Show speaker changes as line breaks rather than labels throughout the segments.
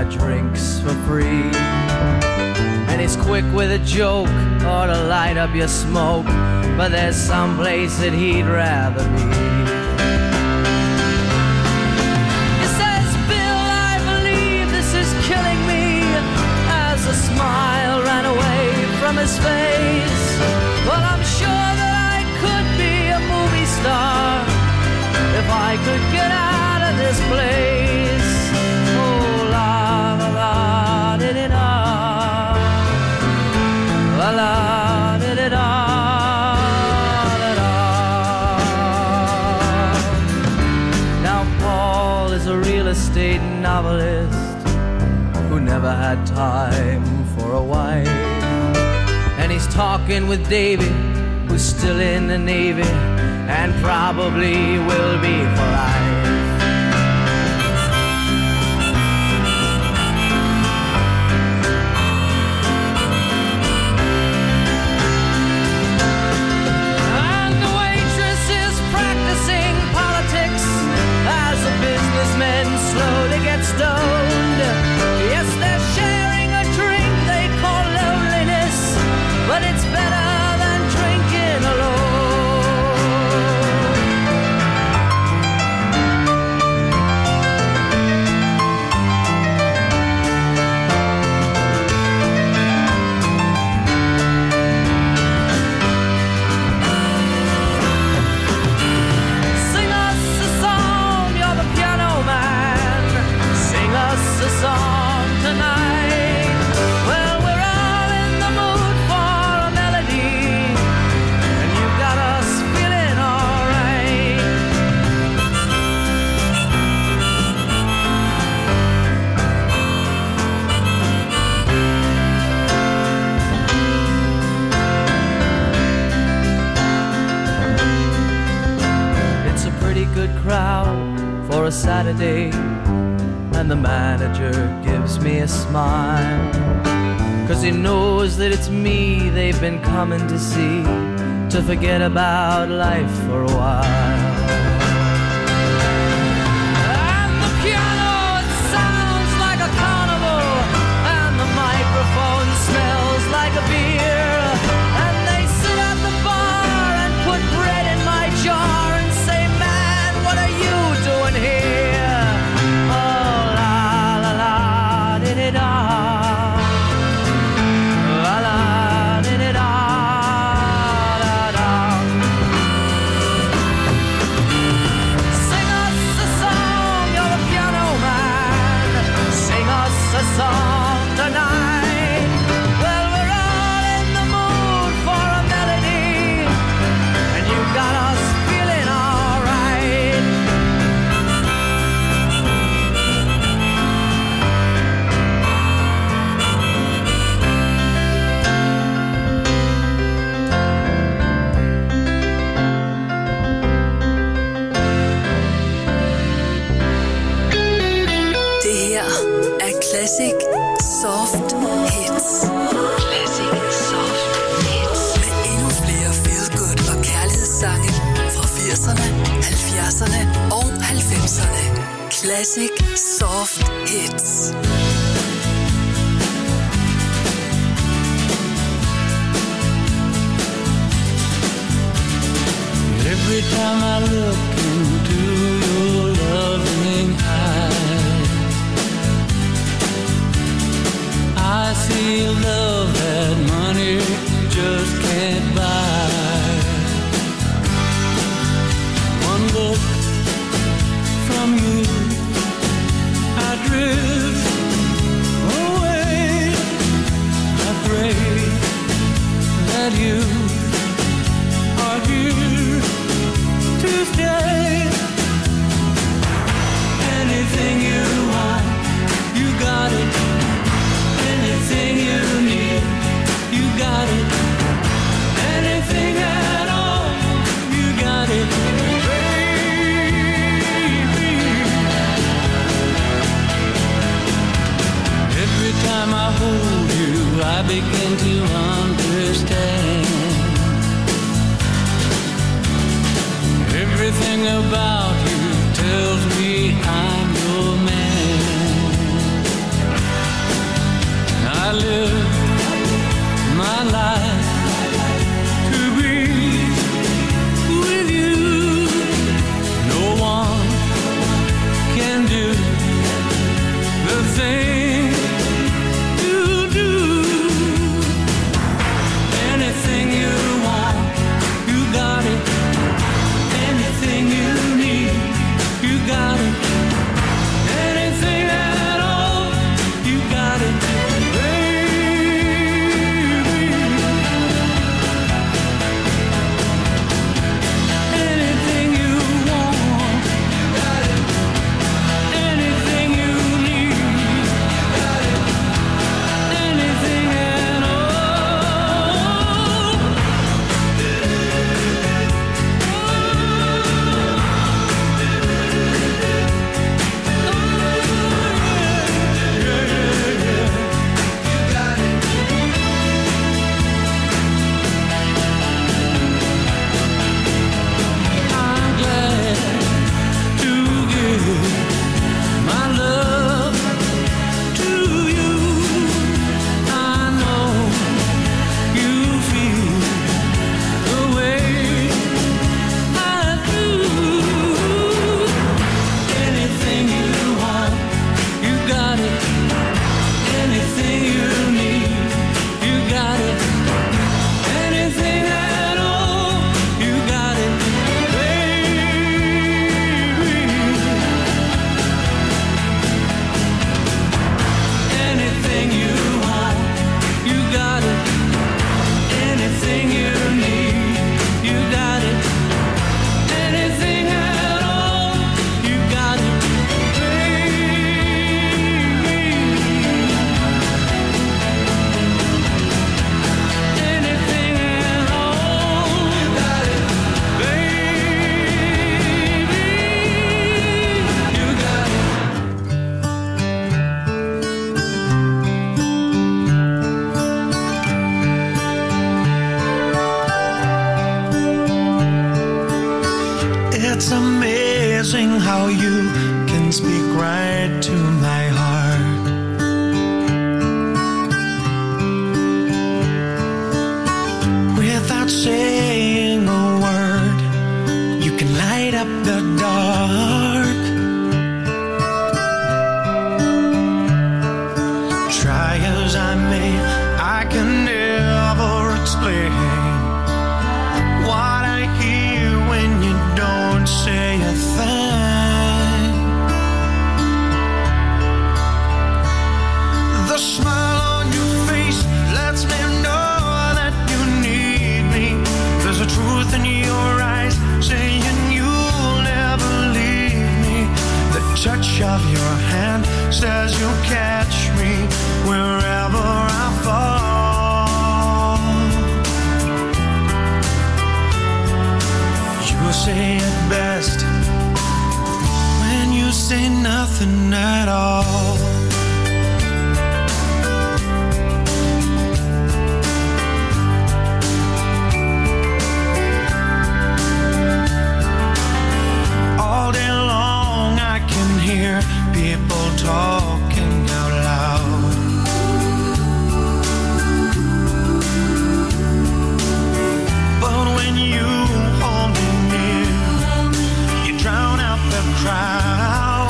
drinks for free. And he's quick with a joke or to light up your smoke, but there's some place that he'd rather be. He says, Bill, I believe this is killing me, as a smile ran away from his face. Well, I'm sure that I could be a movie star if I could get out of this place. Oh, la la la, di-di-da. La la, di-di-da, da-da. Now Paul is a real estate novelist who never had time for a wife. And he's talking with Davy, who's still in the Navy and probably will be for life. And the waitress is practicing politics as the businessmen slowly get stoned. Yes, they're sharing a drink they call loneliness, but it's better than drinking alone. Sing us a song, you're the piano man. Sing us a song tonight. Well, we're all in the mood for a melody, and you got us feeling alright. It's a pretty good crowd for a Saturday, and the manager gives me a smile, 'cause he knows that it's me they've been coming to see, to forget about life for a while. And the piano, it sounds like a carnival, and the microphone smells like a beer. And they sit at the bar and put bread in my jar and say, man, what are you doing here? Oh, la la la, di-di-da. La la, di-di-da, da-da. Sing us a song, you're the piano man. Sing us a song tonight. Well, we're all in the mood for a melody, and you got us feeling alright.
Det her er Classic Soft Hits. Classic Soft Hits. Med endnu flere feel-good og kærlighedssange fra 80'erne, 70'erne og 90'erne. Classic Soft Hits.
Every time I look into your loving eyes, I see love that money just can't buy. One look from you, I drift away. I pray that you are here to stay. Anything you want, you got it. Anything you need, you got it. Anything at all, you got it, baby. Every time I hold you, I begin to understand. Everything about you tells me I'm your man.
nothing at all. All day long I can hear people talking out loud. But when you hold me near, you drown out the crowd.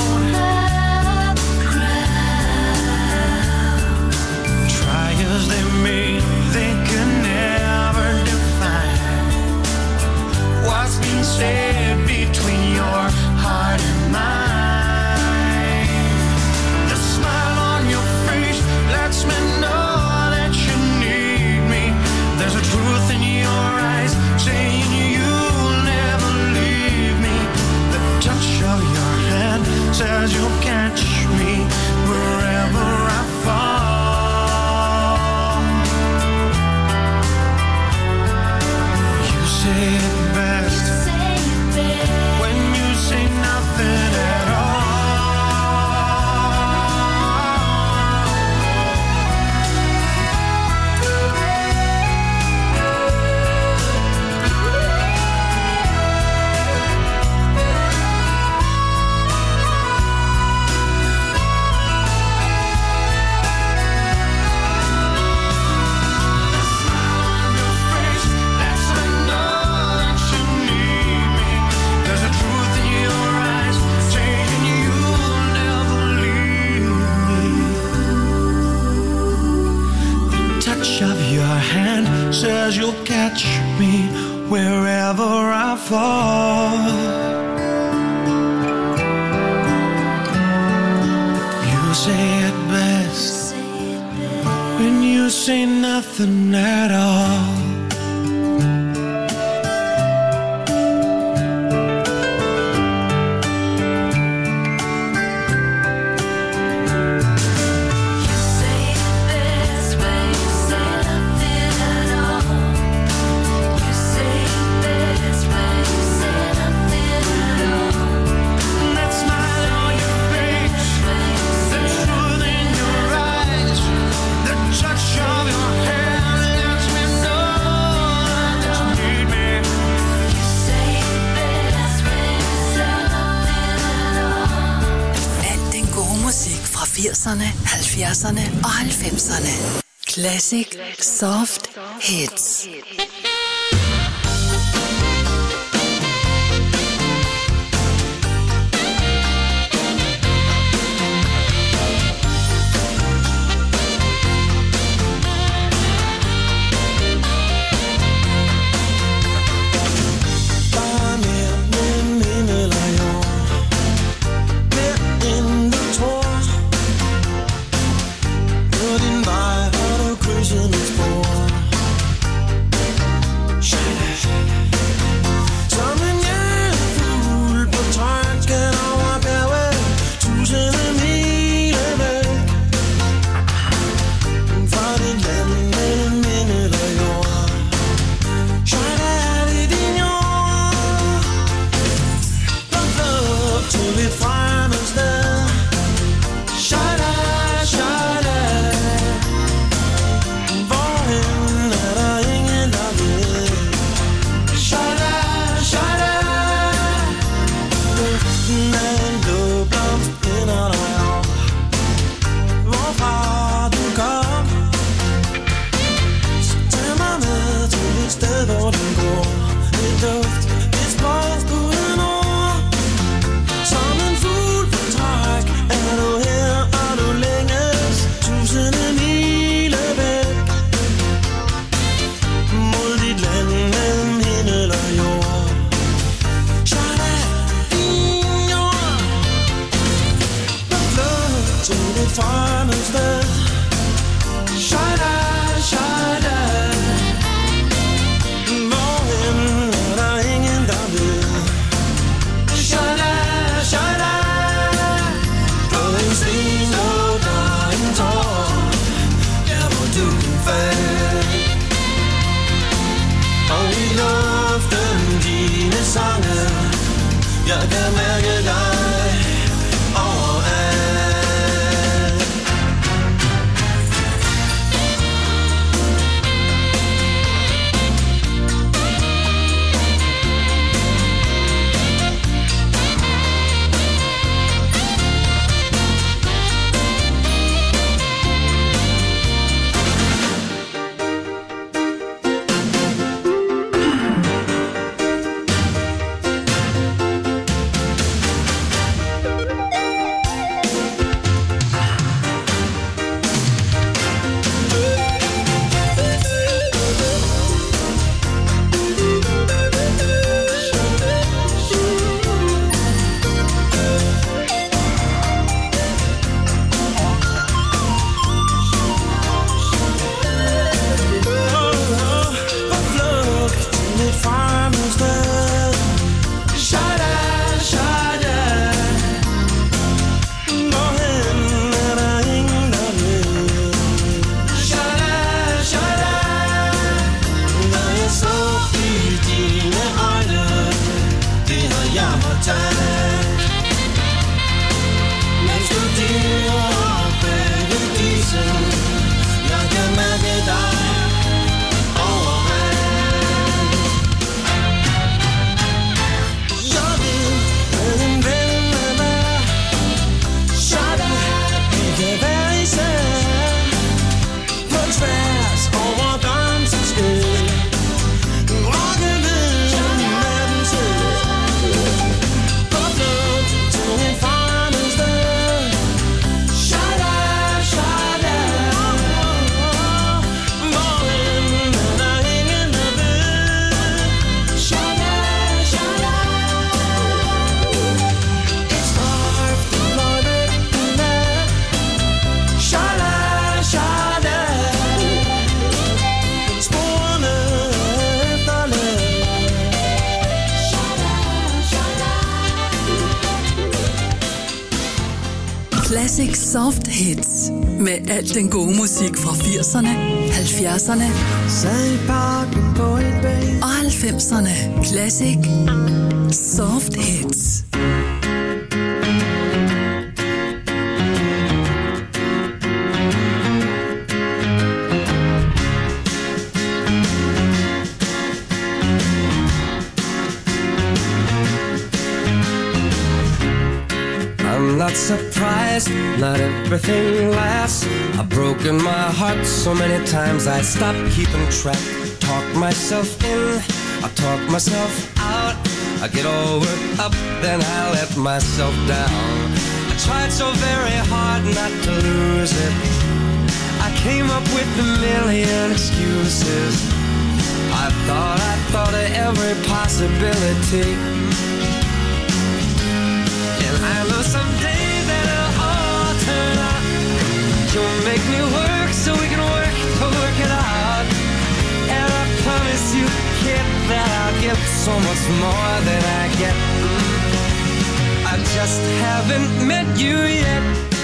Try as they may, they can never define what's been said between your heart and mine. The smile on your face lets me know that you need me. There's a truth in your eyes saying you'll never leave me. The touch of your hand says you'll catch me wherever I fall. You say it best when you say nothing at all. Says you'll catch me wherever I fall. You say it best when you say nothing at all.
Al den gode musik fra 80'erne, 70'erne og 90'erne. Classic Soft Hits.
Jeg kan mærke dig overalt.
Classic Soft Hits. Med al den gode musik fra 80'erne, 70'erne og 90'erne. Classic Soft Hits.
I'm not surprised, not everything lasts. I've broken my heart so many times I stopped keeping track. Talk myself in, I talk myself out. I get all worked up, then I let myself down. I tried so very hard not to lose it. I came up with a million excuses. I thought of every possibility. And I know someday that it'll all turn out. You'll make me work so we can work to work it out. And I promise you, kid, that I'll give so much more than I get. I just haven't met you yet.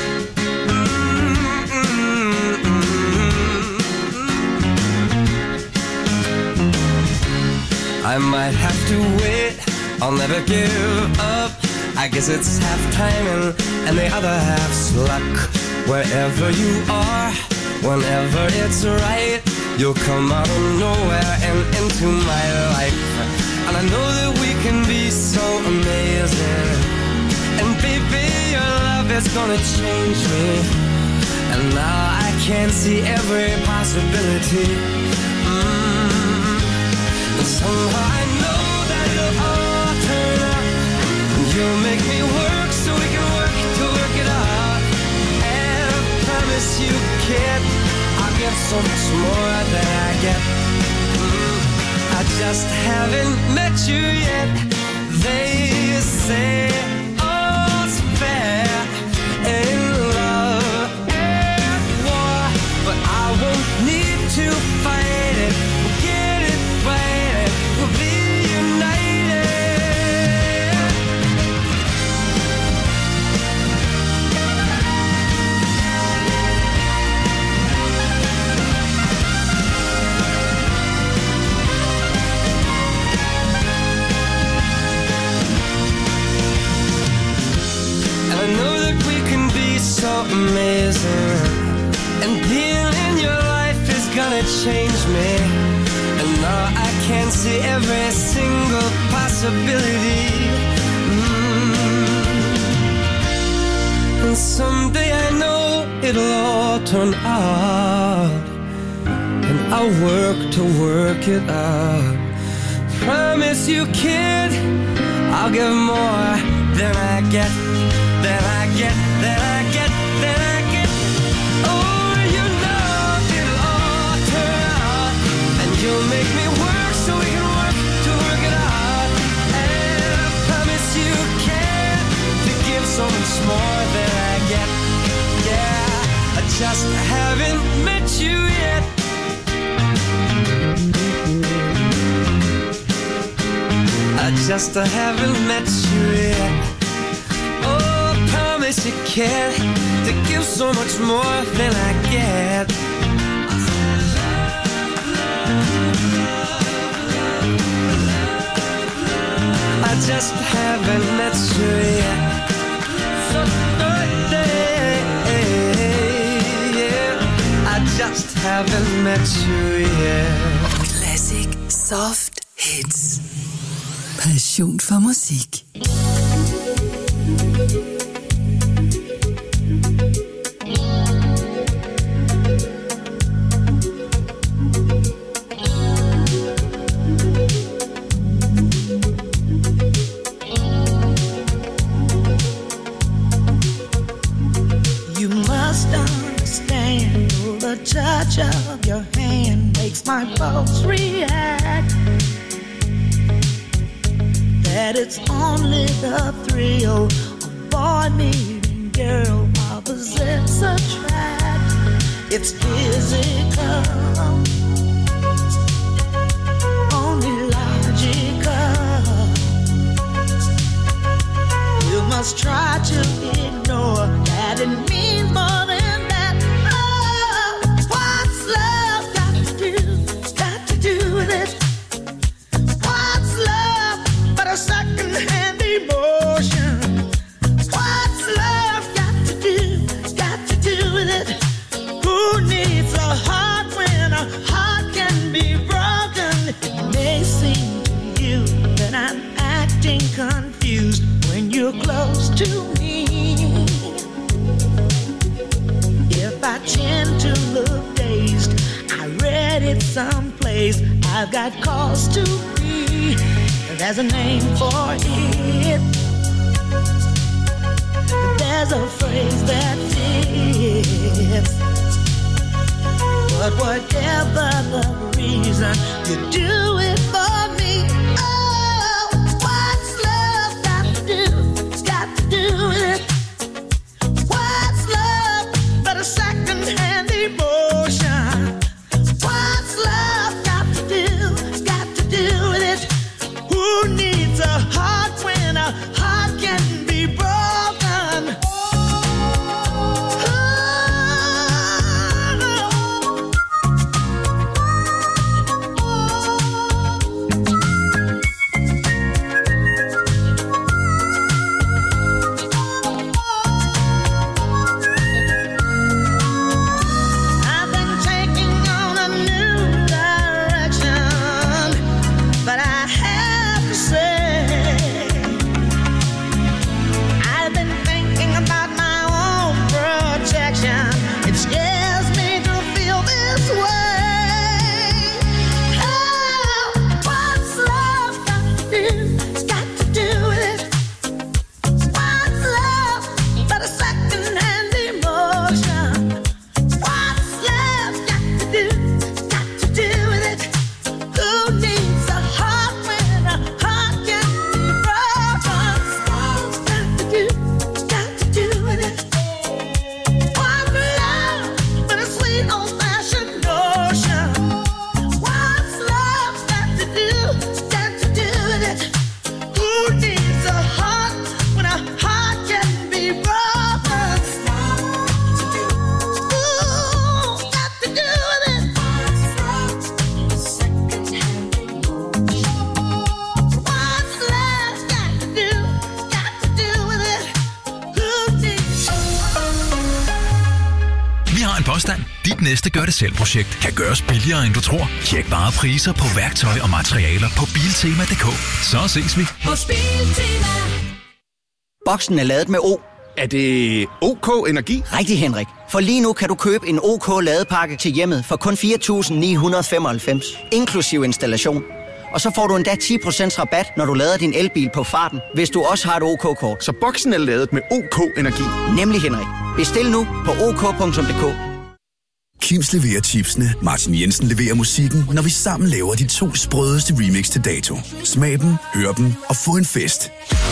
I might have to wait, I'll never give up. I guess it's half timing and the other half's luck. Wherever you are, whenever it's right, you'll come out of nowhere and into my life. And I know that we can be so amazing. And baby, your love is gonna change me. And now I can see every possibility. And somehow I know that it'll all turn out. You'll make me work so we can work to work it out. And I promise you, kid, I'll get so much more than I get. I just haven't met you yet. They say all's fair in love and war, but I won't need to fight it. We'll get it right, we'll be united. I know that we can be so amazing. And being in your life is gonna change me. And now I can see every single possibility. And someday I know it'll all turn out. And I'll work to work it out. Promise you, kid, I'll give more than I get. That I get, that I get, that I get. Oh, you know it'll all turn out. And you'll make me work so we can work to work it out. And I promise you can to give so much more than I get. Yeah, I just haven't met you yet. I just haven't met you yet. Promise you can to give so much more than I get. I just haven't met you yet. So birthday, yeah. I just haven't met you yet.
Classic Soft Hits. Passion for musik.
touch of your hand makes my pulse react. That it's only the thrill of boy meeting girl opposites attract. It's physical, only logical. You must try to ignore that it means my chin to look dazed. I read it someplace. I've got cause to be. There's a name for it. There's a phrase that fits. But whatever the reason, you do it for me. Oh, what's love got to do? It's got to do with it. What's love but a second-hand emotion? What's love got to do? It's got to do with it. Who needs a heart when a heart can be broken?
Dit næste gør-det-selv-projekt kan gøres billigere, end du tror. Tjek bare priser på værktøj og materialer på Biltema.dk. Så ses vi hos Biltema.
Boksen er ladet med O.
Er det OK Energi?
Rigtig, Henrik. For lige nu kan du købe en OK ladepakke til hjemmet for kun 4.995, inklusiv installation. Og så får du endda 10% rabat, når du lader din elbil på farten, hvis du også har et OK-kort.
Så boksen er ladet med OK Energi?
Nemlig, Henrik. Bestil nu på ok.dk.
Kims leverer chipsene, Martin Jensen leverer musikken, når vi sammen laver de 2 sprødeste remix til dato. Smag dem, hør dem og få en fest.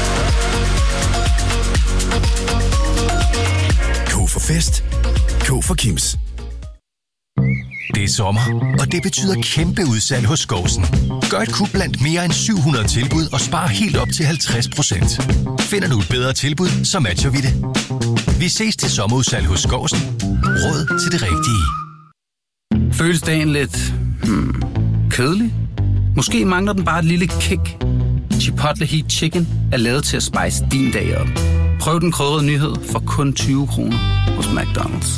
K for fest. K for Kims.
Det er sommer, og det betyder kæmpe udsalg hos Skovsen. Gør et kub blandt mere end 700 tilbud og spar helt op til 50%. Finder du et bedre tilbud, så matcher vi det. Vi ses til sommerudsalg hos Skovsen. Råd til det rigtige.
Føles dagen lidt kedelig? Måske mangler den bare et lille kick. Chipotle Heat Chicken er lavet til at spice din dag op. Prøv den krydrede nyhed for kun 20 kroner hos McDonald's.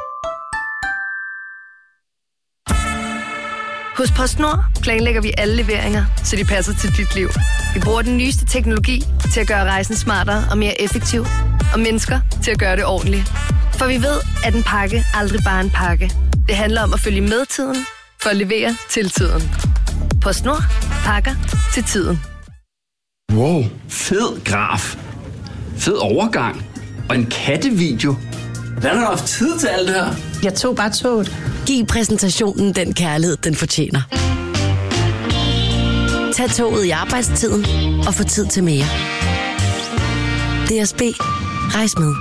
Hos PostNord planlægger vi alle leveringer, så de passer til dit liv. Vi bruger den nyeste teknologi til at gøre rejsen smartere og mere effektiv, og mennesker til at gøre det ordentligt. For vi ved, at en pakke aldrig bare er en pakke. Det handler om at følge med tiden, for at levere til tiden. PostNord. Pakker til tiden.
Wow, fed graf. Fed overgang. Og en kattevideo. Hvordan har du haft tid til alt det her?
Jeg tog bare toget. Giv præsentationen den kærlighed, den fortjener. Tag toget i arbejdstiden og få tid til mere. DSB. Rejs med.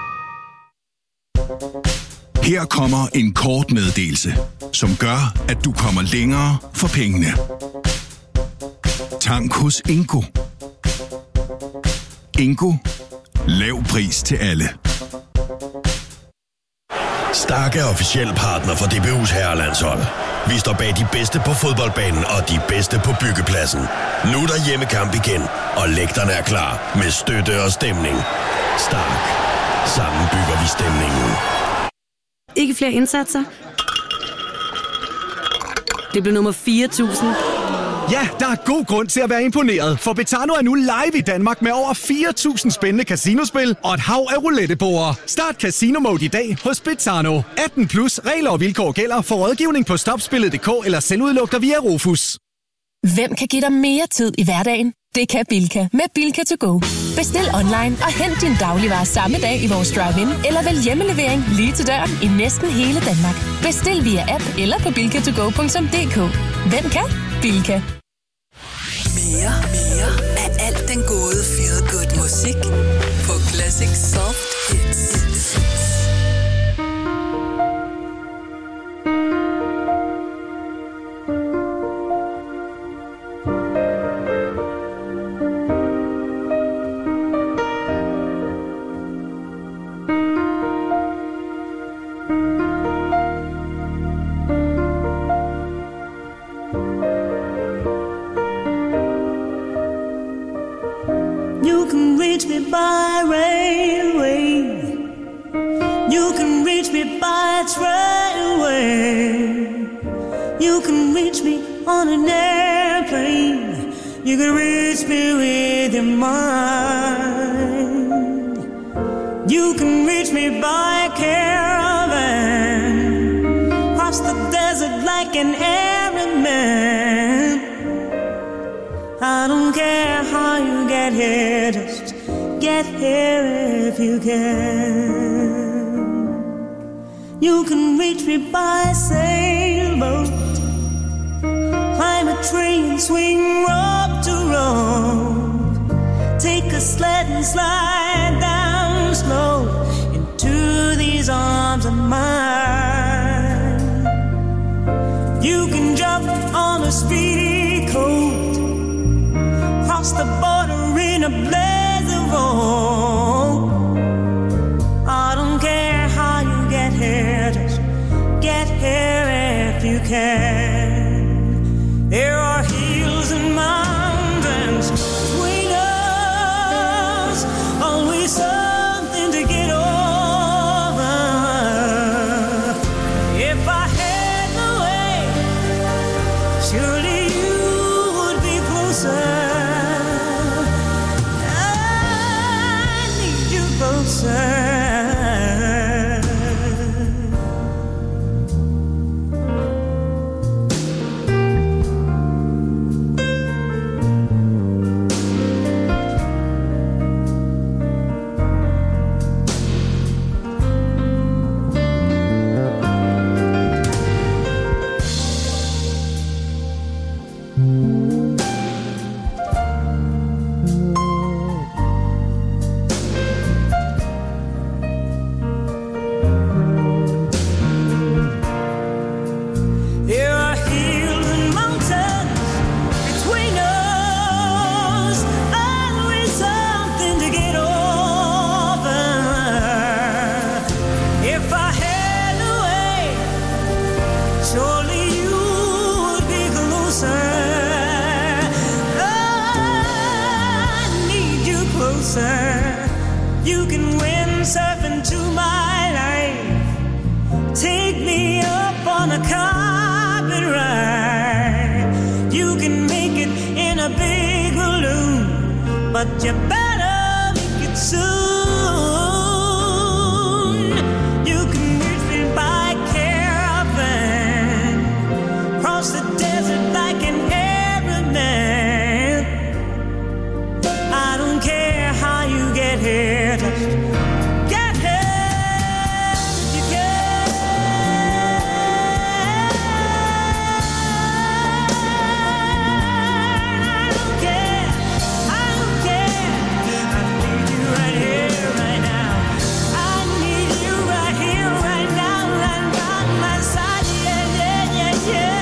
Her kommer en kort meddelelse, som gør, at du kommer længere for pengene. Tank hos Ingo. Ingo. Lav pris til alle.
Stark er officiel partner for DBU's herrelandshold. Vi står bag de bedste på fodboldbanen og de bedste på byggepladsen. Nu er der hjemmekamp igen, og lægterne er klar med støtte og stemning. Stark. Sammen bygger vi stemningen.
Ikke flere indsatser. Det blev nummer 4.000.
Ja, der er god grund til at være imponeret, for Betano er nu live i Danmark med over 4.000 spændende casinospil og et hav af rouletteborde. Start Casino Mode i dag hos Betano. 18 plus regler og vilkår gælder. For rådgivning på stopspillet.dk eller selvudlugter via Rufus.
Hvem kan give dig mere tid i hverdagen? Det kan Bilka med Bilka to go. Bestil online og hent din dagligvarer samme dag i vores drive-in, eller vælg hjemmelevering lige til døren i næsten hele Danmark. Bestil via app eller på bilkatogo.dk. Hvem kan? Bilka.
Mere af alt den gode feel good musik på Classic Soft Hits.
By railway, you can reach me by trailway, you can reach me on an airplane, you can reach me with your mind, you can reach me by caravan, cross the desert like an errand man. I don't care how you get here, just get here if you can. You can reach me by sailboat, climb a tree and swing rope to rope, take a sled and slide down slow into these arms of mine. You can jump on a speedy coat, cross the border in a blaze of hope. I don't care how you get here, just get here if you can. There are hills and mountains between us, always something to get over. If I had the way, surely you would be closer. You can windsurf into my life, take me up on a carpet ride. You can make it in a big balloon, but you better make it soon. You can reach me by caravan, cross the desert like an Arab man. I don't care how you get here, just get here if you can. I don't care, I don't care. I need you right here, right now. I need you right here, right now, right by my side. Yeah, yeah, yeah, yeah.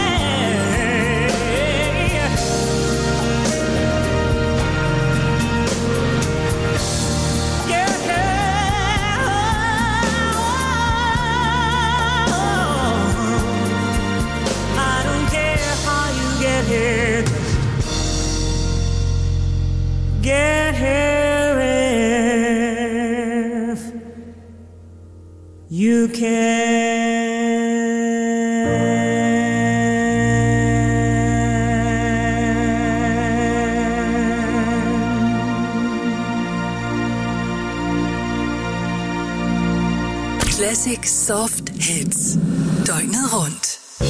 Here, get here if you can.
Classic Soft Hits. Døgnet rundt.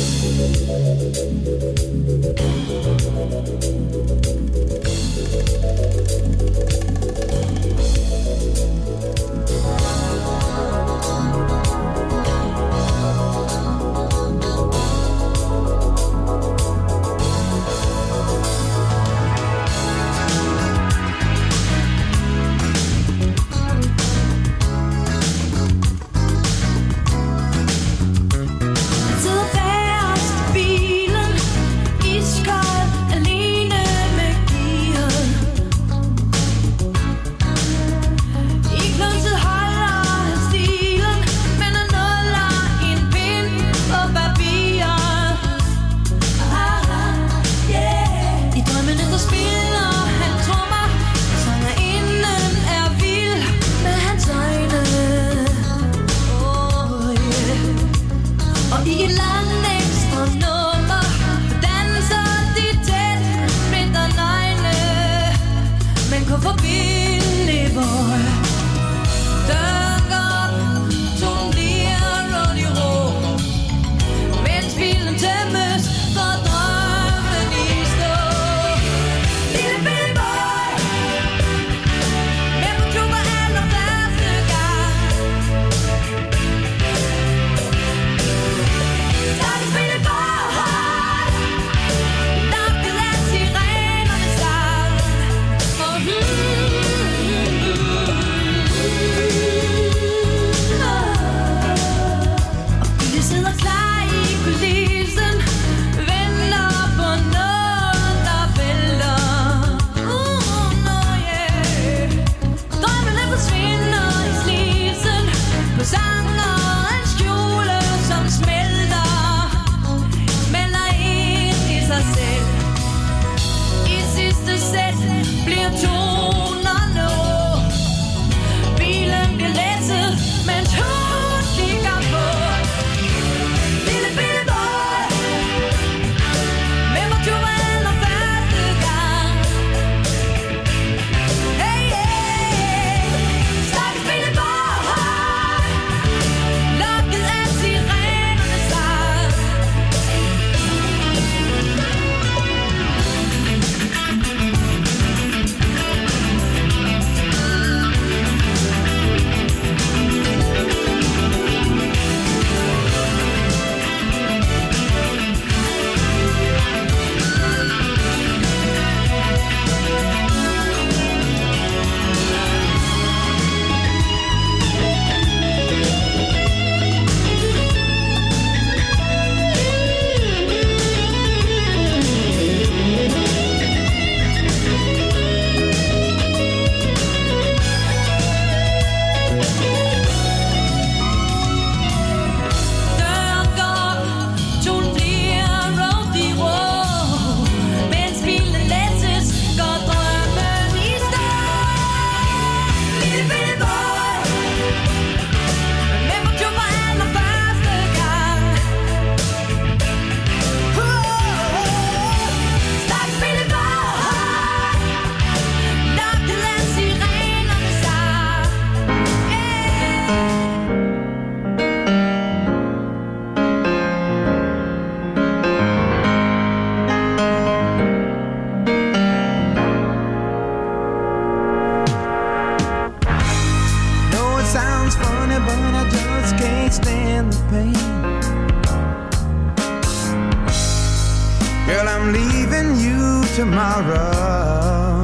tomorrow.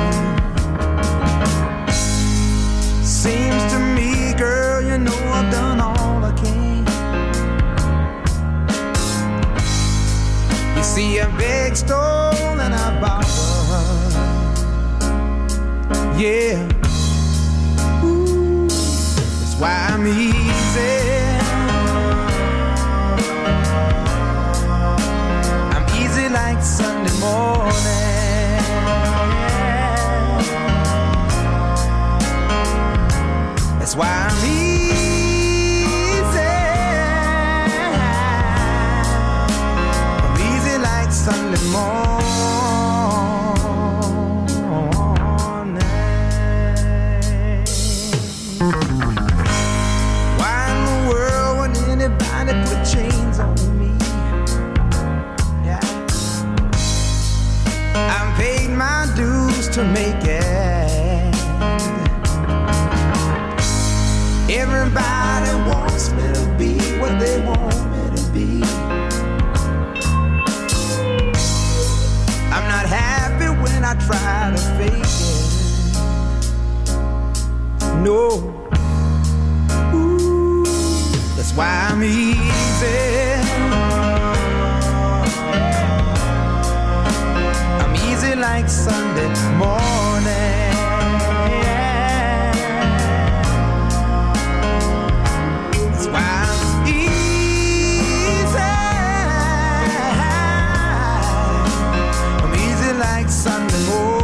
Seems to me, girl, you know I've done all I can. You see, I beg, stole, and I borrowed. Yeah. Ooh, that's why I'm easy. Like Sunday morning. That's why I'm easy. I'm easy like Sunday morning. Why easy. I'm easy like Sunday morning. That's why I'm easy. I'm easy like Sunday morning.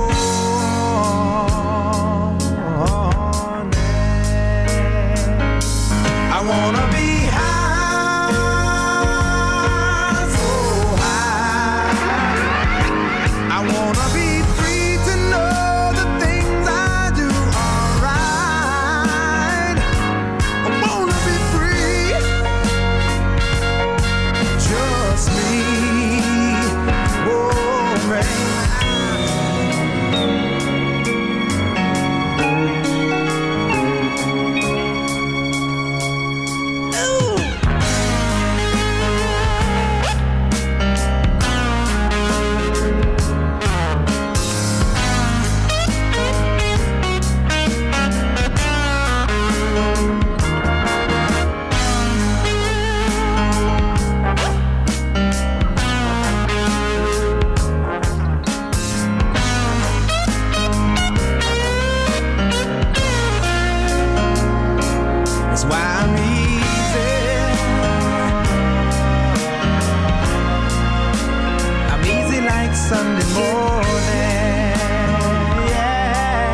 I wanna be high, so high. I wanna be free to know the things I do are right. I wanna be free, just me, oh man. That's why I'm easy. I'm easy like Sunday morning. Yeah.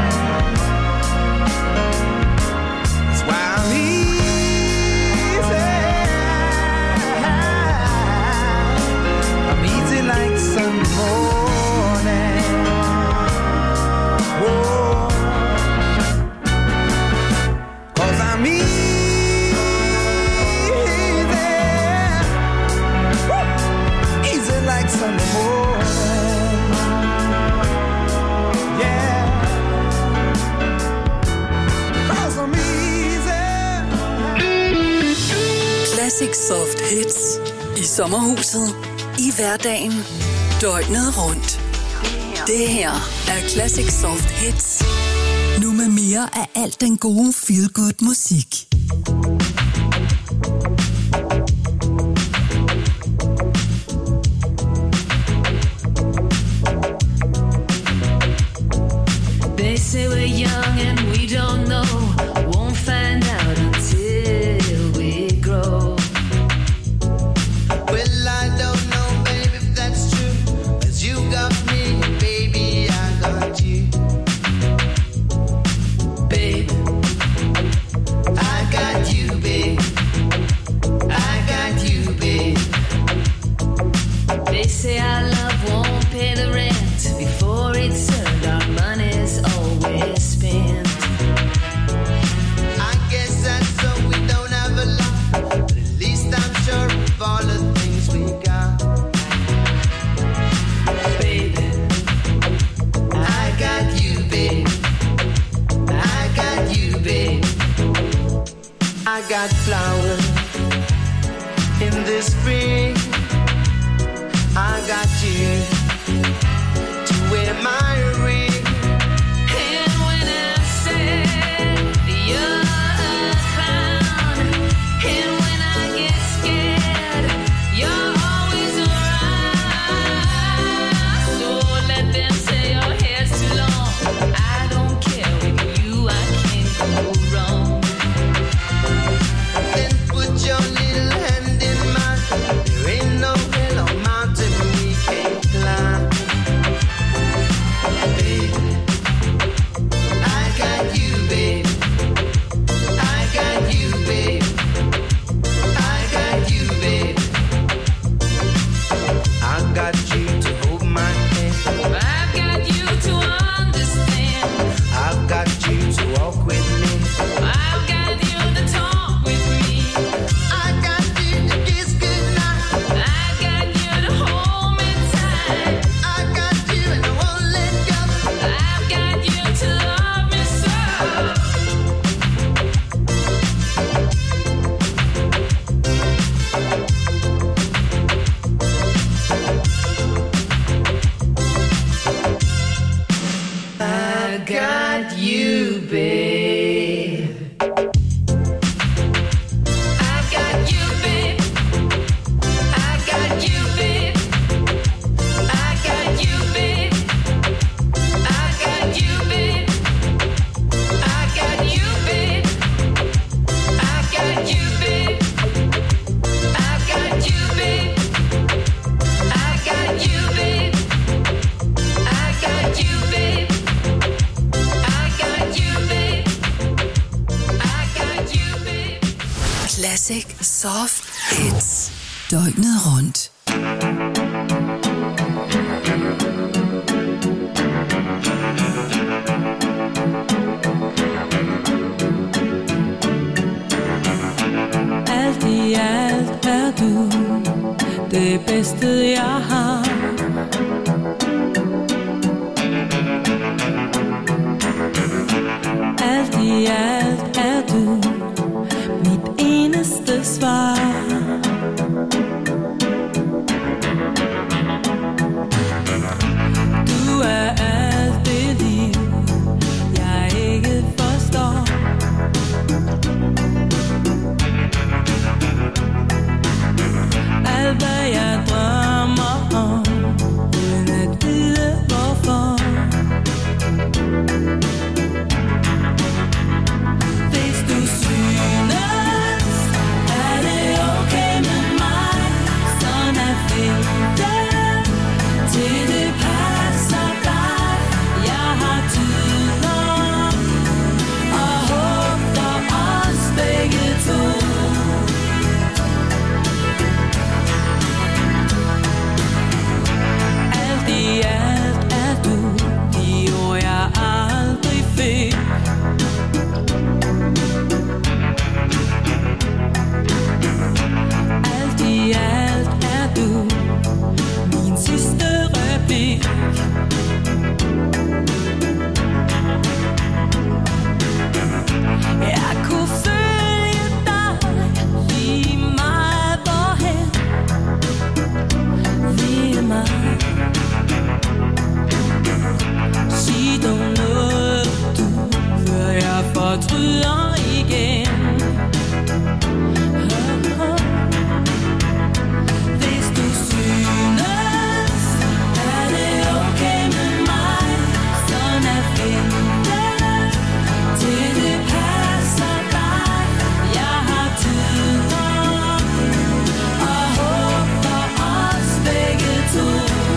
That's why I'm easy. I'm easy like Sunday morning. Whoa. 'Cause I'm easy, woo, easy like Sunday morning, yeah. 'Cause I'm easy.
Classic Soft Hits i sommerhuset, i hverdagen, døgnet rundt. Det her er Classic Soft Hits. Nu med mere af alt den gode feel-good musik.
They say we're young and we don't know. Won't find out until we grow.
Well, I don't know, baby, if that's true. 'Cause you got me, baby, I got you. Babe, I got you.
Soft Hits. Døgnet rundt.
Alt i alt er du det bedste jeg har. Alt i alt er du mit eneste svar. Du er alt det liv jeg ikke forstår. Alt hvad jeg drømmer om, uden at vide hvorfor. Hvis du synes, er det okay med mig, sådan at vente til det passer dig. Jeg har tid nok og håb for os begge to. Alt i alt er du de ord jeg aldrig fik. Alt i alt er du min sidste replik. Jeg kunne følge dig lige meget hvorhen. Lige meget. Sig dog noget du, før jeg fortryder igen. Hvis du synes, er det okay med mig, sådan at vente til det passer dig. Jeg har tid nok og håb for os begge to.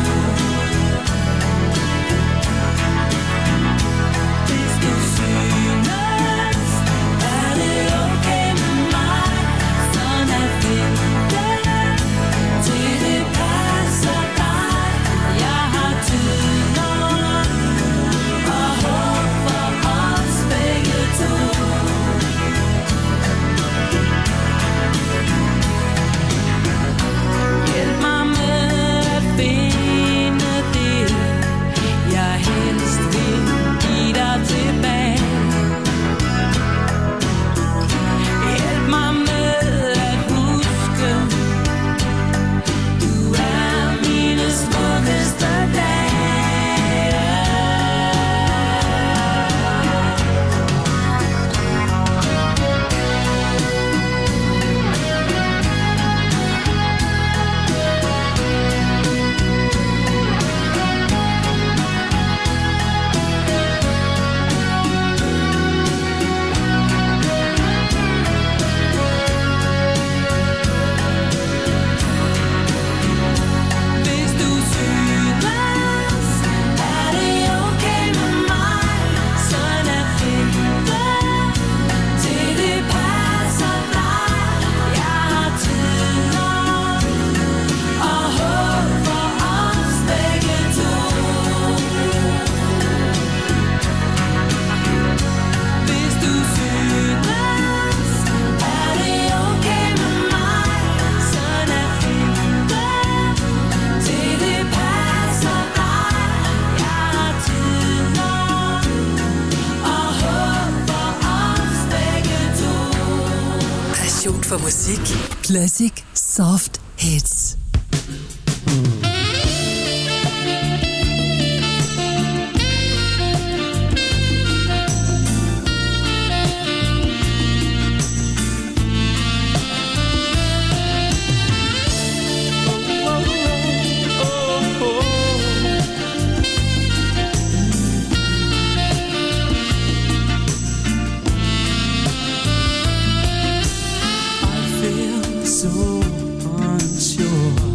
Hvis du synes, er det okay med mig, sådan at vente til det passer dig. Jeg har tid nok og håb for os begge to. Hjælp mig med at finde det, jeg helst vil give dig tilbage. Hjælp mig med at huske, du er mine smukkeste dage. Hvis du synes, er det okay med mig, sådan at vente til det passer dig. Jeg har tid nok og håb for os begge to. Hvis du synes, er det okay med mig, sådan at vente til det passer dig. Jeg har tid nok og håb for os begge to.
Passion for musik. Classic Soft Hits.
I feel so unsure.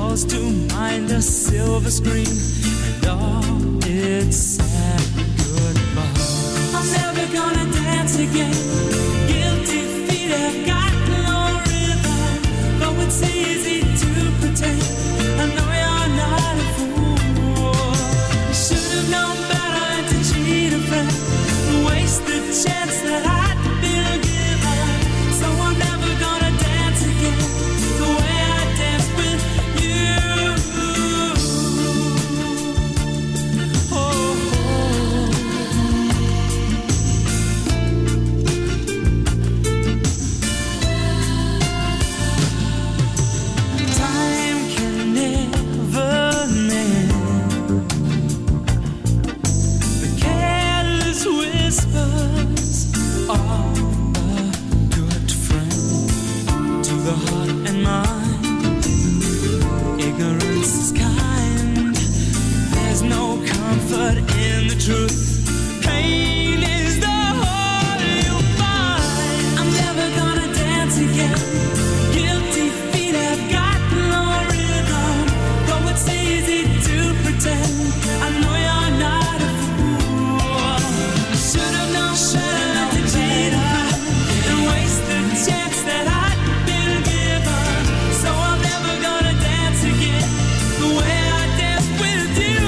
calls to mind a silver screen and all its sad goodbye. I'm never gonna dance again. Guilty feet have got no rhythm, though it's easy to pretend. I know you're not a fool. You should have known better to cheat a friend, waste the chance that I'd been given. So I'm never gonna dance again the way I danced with you. Time can never mend the careless whispers of a good friend to the heart and mind. Ignorance is kind. There's no comfort in the truth. Pain is the whole you find. I'm never gonna dance again. Guilty feet have got no rhythm, though it's easy to pretend. I know you're not a fool. Should have known better to cheat a friend and waste the chance that I'd been given. So I'm never gonna dance again the way I danced with you.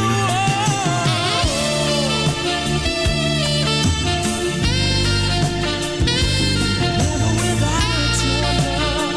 Never without your love.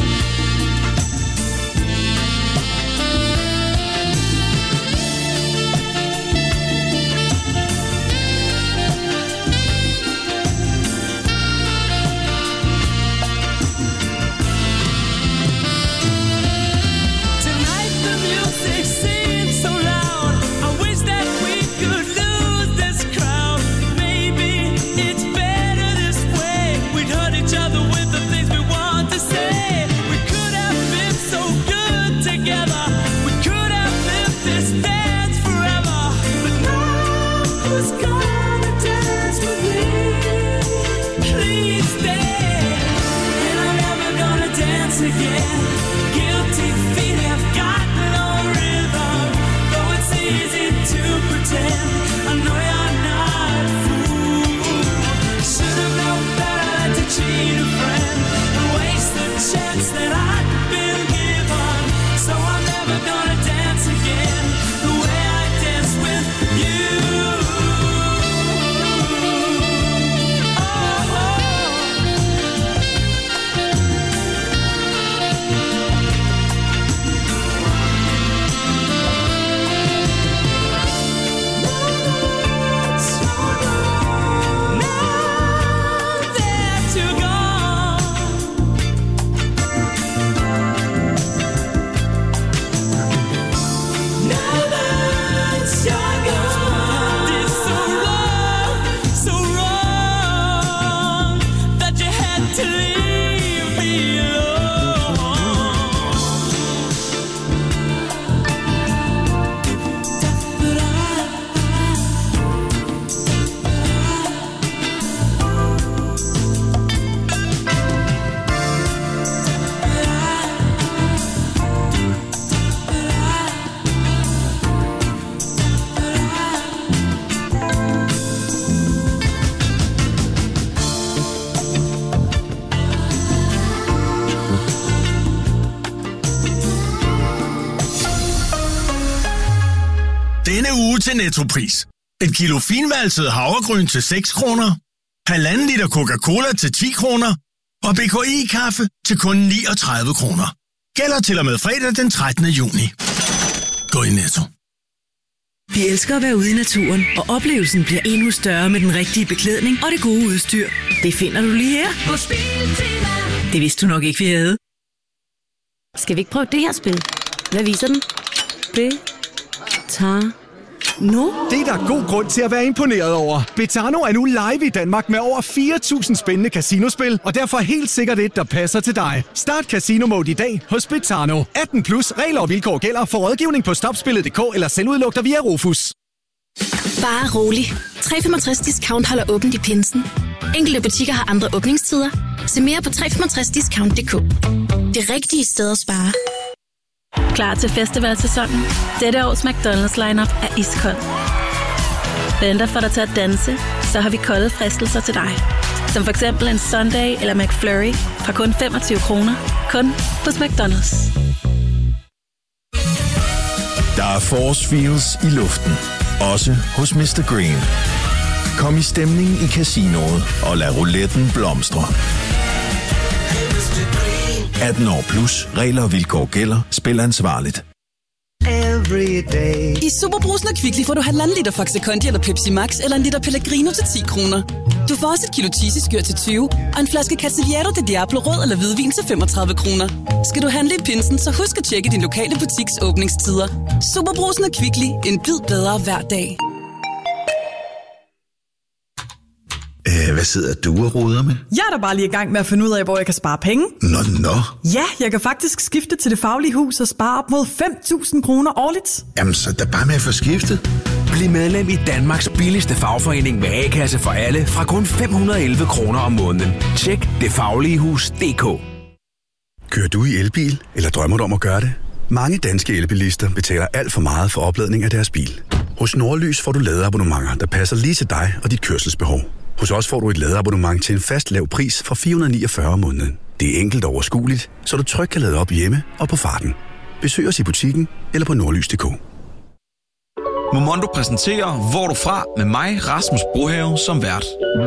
Tonight the music seems so loud. I wish that we could lose this crowd. Maybe it's better this way. We'd hurt each other with the things we want to say. We could have been so good together. We could have lived this dance forever. But now who's gonna dance with me? Please stay. And I'm never gonna dance again. Guilty feet have got no rhythm, though it's easy to pretend. I know you're not a fool. Should have known better to cheat a friend and waste the chance that I'd been given. So I'm never gonna dance again the way I danced with you.
Denne uge til Nettopris. Et kilo finvalset havregryn til 6 kroner. 1,5 liter Coca-Cola til 10 kroner. Og BKI-kaffe til kun 39 kroner. Gælder til og med fredag den 13. juni. Gå i Netto.
Vi elsker at være ude i naturen, og oplevelsen bliver endnu større med den rigtige beklædning og det gode udstyr. Det finder du lige her. Det vidste du nok ikke, vi havde.
Skal vi ikke prøve det her spil? Hvad viser den?
Nu? Det er der god grund til at være imponeret over. Betano er nu live i Danmark med over 4.000 spændende casinospil, og derfor helt sikkert et, der passer til dig. Start Casino Mode i dag hos Betano. 18+, regler og vilkår gælder. For rådgivning på stopspillet.dk eller selvudlugter via Rufus.
Bare rolig. 365 Discount holder åbent i pinsen. Enkelte butikker har andre åbningstider. Se mere på 365discount.dk. Det rigtige sted at spare.
Klar til festivalsæsonen? Dette års McDonald's lineup er iskold. Venter for dig til at danse, så har vi kolde fristelser til dig. Som for eksempel en Sundae eller McFlurry fra kun 25 kroner. Kun hos McDonald's.
Der er force feels i luften. Også hos Mr. Green. Kom i stemning i casinoet og lad rouletten blomstre. 18 år plus. Regler og vilkår gælder. Spil ansvarligt.
I Superbrugsen og Kvickly får du 1,5 liter Faxe Kondi eller Pepsi Max eller en liter Pellegrino til 10 kroner. Du får også et kilo cheesy-skyr til 20 og en flaske Cavaliere de Diablo rød eller hvidvin til 35 kroner. Skal du handle i pinsen, så husk at tjekke din lokale butiks åbningstider. Superbrugsen og Kvickly. En bid bedre hver dag.
Hvad sidder du og roder med?
Jeg er da bare lige i gang med at finde ud af, hvor jeg kan spare penge.
Nå.
Ja, jeg kan faktisk skifte til Det Faglige Hus og spare op mod 5.000 kroner årligt.
Jamen, så er der bare med at få skiftet.
Bliv medlem i Danmarks billigste fagforening med A-kasse for alle fra kun 511 kroner om måneden. Tjek detfagligehus.dk.
Kører du i elbil, eller drømmer du om at gøre det? Mange danske elbilister betaler alt for meget for opladning af deres bil. Hos Nordlys får du ladeabonnementer, der passer lige til dig og dit kørselsbehov. Hos os får du et ladeabonnement til en fast lav pris fra 449 om måneden. Det er enkelt og overskueligt, så du trygt kan lade op hjemme og på farten. Besøg os i butikken eller på nordlys.dk.
Momondo præsenterer Hvor er du fra? Med mig, Rasmus Brohave, som vært.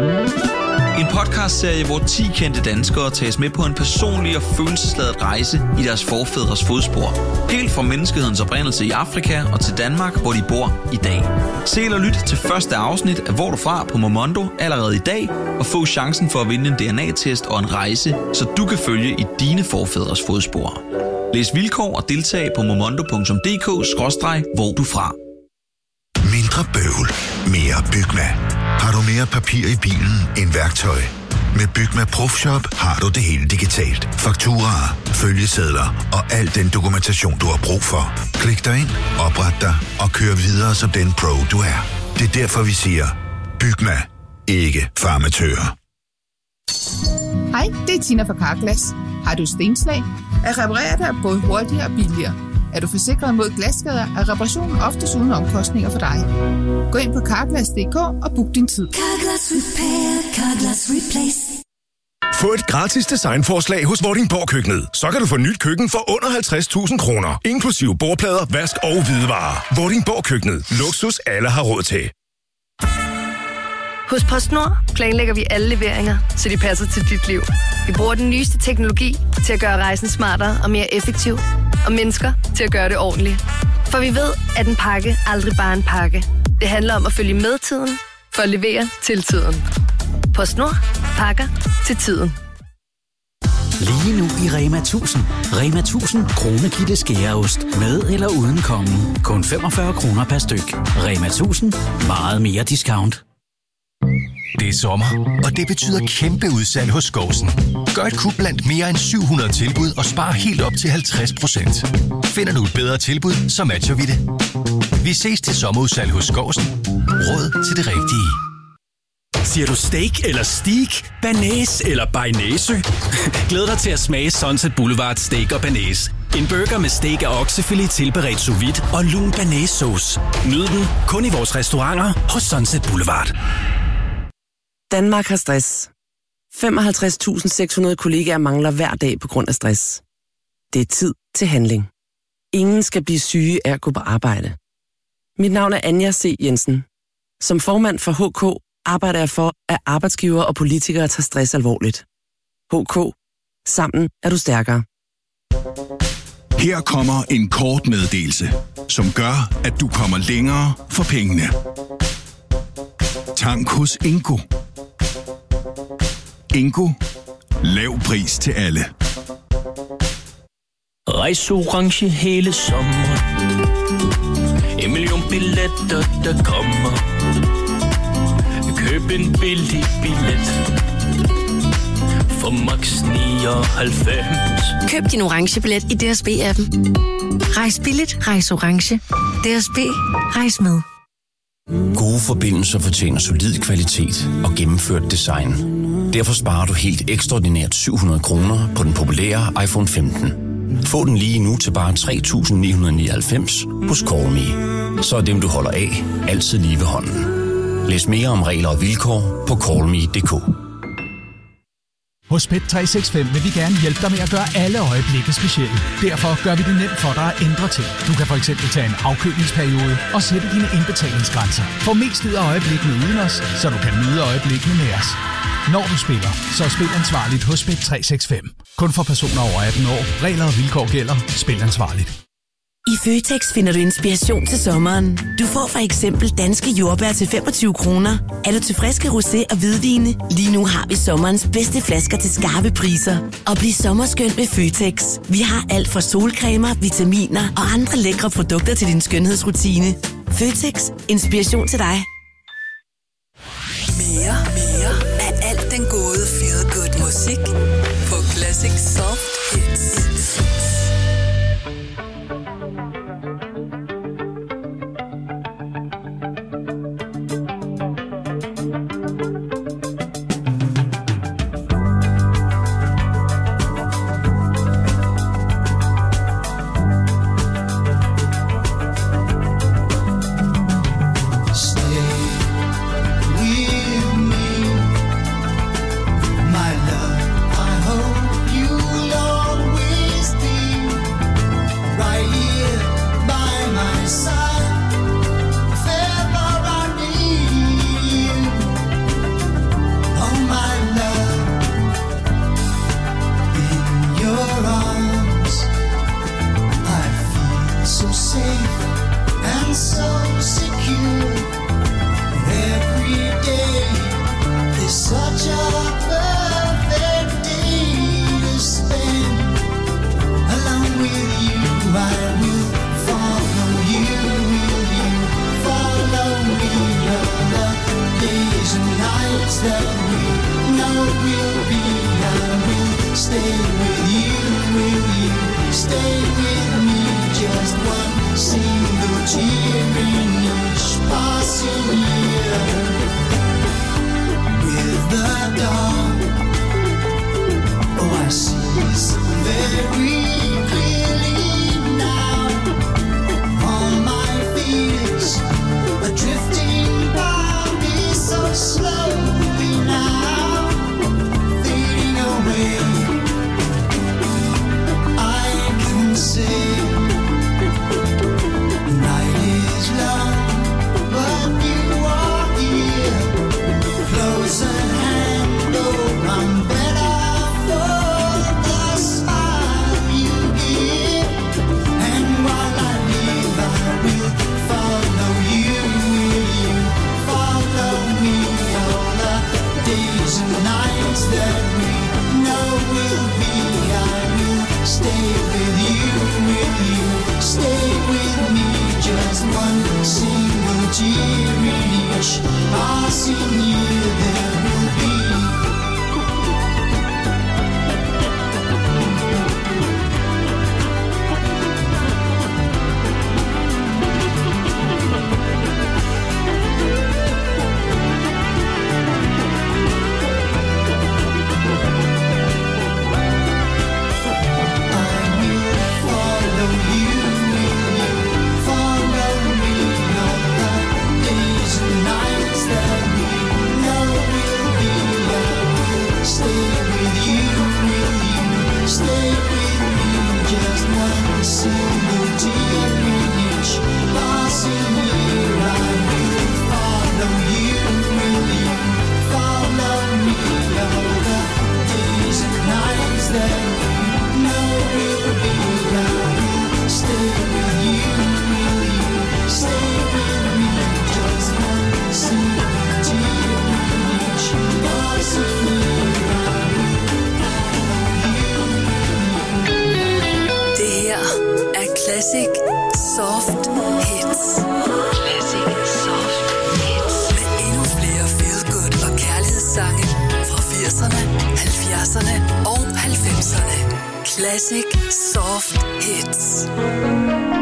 En podcastserie, hvor 10 kendte danskere tages med på en personlig og følelsesladet rejse i deres forfædres fodspor. Helt fra menneskehedens oprindelse i Afrika og til Danmark, hvor de bor i dag. Se eller lyt til første afsnit af Hvor er du fra? På Momondo allerede i dag, og få chancen for at vinde en DNA-test og en rejse, så du kan følge i dine forfædres fodspor. Læs vilkår og deltag på momondo.dk/hvor du fra.
Mindre bøvl. Mere Bygma. Har du mere papir i bilen end værktøj? Med Bygma Profshop har du det hele digitalt. Fakturaer, følgesedler og al den dokumentation, du har brug for. Klik dig ind, opret dig og kør videre som den pro, du er. Det er derfor, vi siger, Bygma. Ikke farmatører.
Hej, det er Tina fra Carglass. Har du stenslag? At reparere det er både hurtigere og billigere. Er du forsikret mod glasskader, er reparationen oftest uden omkostninger for dig. Gå ind på Carglass.dk og book din tid.
Carglass Repair, Carglass Replace.
Få et gratis designforslag hos Vordingborg Køkkenet. Så kan du få nyt køkken for under 50.000 kroner. Inklusive bordplader, vask og hvidevarer. Vordingborg Køkkenet. Luksus alle har råd til.
Hos PostNord planlægger vi alle leveringer, så de passer til dit liv. Vi bruger den nyeste teknologi til at gøre rejsen smartere og mere effektiv. Og mennesker til at gøre det ordentligt. For vi ved, at en pakke aldrig bare er en pakke. Det handler om at følge med tiden, for at levere til tiden. PostNord. Pakker til tiden.
Lige nu i Rema 1000. Rema 1000 kronekitte skæreost. Med eller uden kongen. Kun 45 kroner per styk. Rema 1000. Meget mere discount.
Det er sommer, og det betyder kæmpe udsalg hos Skousen. Gør et kub blandt mere end 700 tilbud og spar helt op til 50%. Finder du et bedre tilbud, så matcher vi det. Vi ses til sommerudsalg hos Skousen. Råd til det rigtige.
Siger du steak eller steak, banæs eller bearnaise? Glæd dig til at smage Sunset Boulevard Steak og Banæs. En burger med steak og oksefilet tilberedt sous vide og lun banæssauce. Nyd den kun i vores restauranter hos Sunset Boulevard.
Danmark har stress. 55.600 kollegaer mangler hver dag på grund af stress. Det er tid til handling. Ingen skal blive syge af at gå på arbejde. Mit navn er Anja C. Jensen. Som formand for HK arbejder jeg for, at arbejdsgivere og politikere tager stress alvorligt. HK. Sammen er du stærkere.
Her kommer en kort meddelelse, som gør, at du kommer længere for pengene. Tank hos Ingo. Ingo. Lav pris til alle.
Rejs orange hele sommeren. 1 million billetter, der kommer. Køb en billig billet for max 99.
Køb din orange billet i DSB-appen. Rejs billigt, rejs orange. DSB, rejs med.
Gode forbindelser fortjener solid kvalitet og gennemført design. Derfor sparer du helt ekstraordinært 700 kroner på den populære iPhone 15. Få den lige nu til bare 3.999 hos Call.me. Så er dem, du holder af, altid lige ved hånden. Læs mere om regler og vilkår på callme.dk.
Hos Bet365 vil vi gerne hjælpe dig med at gøre alle øjeblikke specielle. Derfor gør vi det nemt for dig at ændre ting. Du kan for eksempel tage en afkølingsperiode og sætte dine indbetalingsgrænser. Få mest ud af øjeblikkene uden os, så du kan nyde øjeblikkene med os. Når du spiller, så spil ansvarligt hos Bet365. Kun for personer over 18 år. Regler og vilkår gælder. Spil ansvarligt.
I Føtex finder du inspiration til sommeren. Du får for eksempel danske jordbær til 25 kroner. Er du til friske rosé og hvidvine? Lige nu har vi sommerens bedste flasker til skarpe priser. Og bliv sommerskønt med Føtex. Vi har alt fra solcremer, vitaminer og andre lækre produkter til din skønhedsrutine. Føtex. Inspiration til dig.
Mere af alt den gode feel good musik på Classic Soft Hits. Classic Soft Hits. Classic Soft Hits. Med endnu flere feel good og kærlighedssange fra 80'erne, 70'erne og 90'erne. Classic Soft Hits.